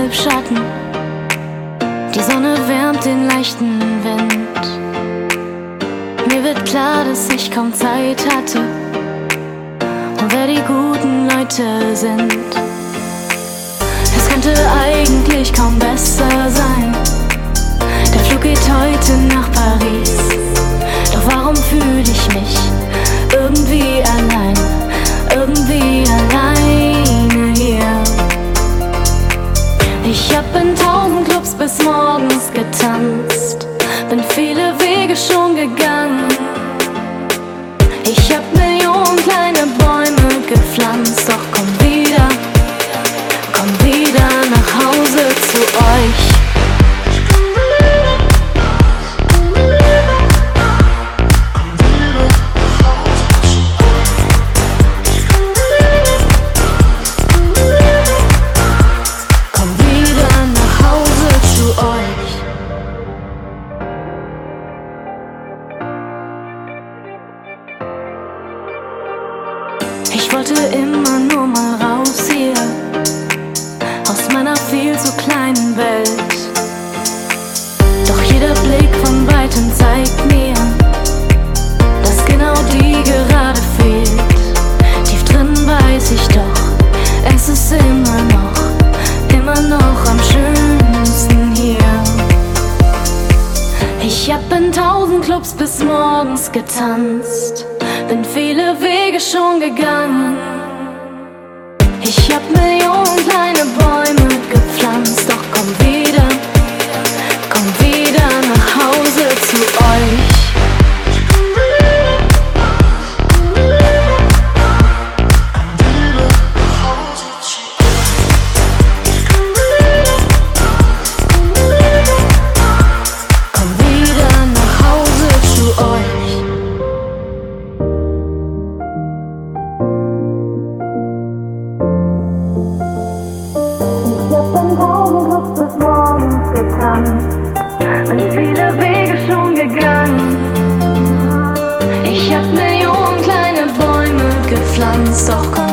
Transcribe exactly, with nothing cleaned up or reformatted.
Halbschatten. Die Sonne wärmt den leichten Wind. Mir wird klar, dass ich kaum Zeit hatte und wer die guten Leute sind. Es könnte eigentlich kaum besser sein. Der Flug geht heute nach Paris. Doch warum fühle ich mich irgendwie allein, irgendwie alleine hier? Ich hab in tausend Clubs bis morgens getanzt, bin viele Wege schon gegangen. Ich hab Millionen kleine Bäume gepflanzt, doch komm wieder, komm wieder nach Hause zu euch. Ich wollte immer nur mal raus hier, aus meiner viel zu kleinen Welt. Doch jeder Blick von Weitem zeigt mir, dass genau die gerade fehlt. Tief drin weiß ich doch, es ist immer noch, immer noch am schönsten hier. Ich hab in tausend Clubs bis morgens getanzt, bin viele Wege schon gegangen. Ich hab Millionen kleine Bäume gepflanzt, doch komm wieder, komm wieder nach Hause zu euch. Komm wieder nach Hause zu euch. Bin viele Wege schon gegangen. Ich hab Millionen kleine Bäume gepflanzt, doch komm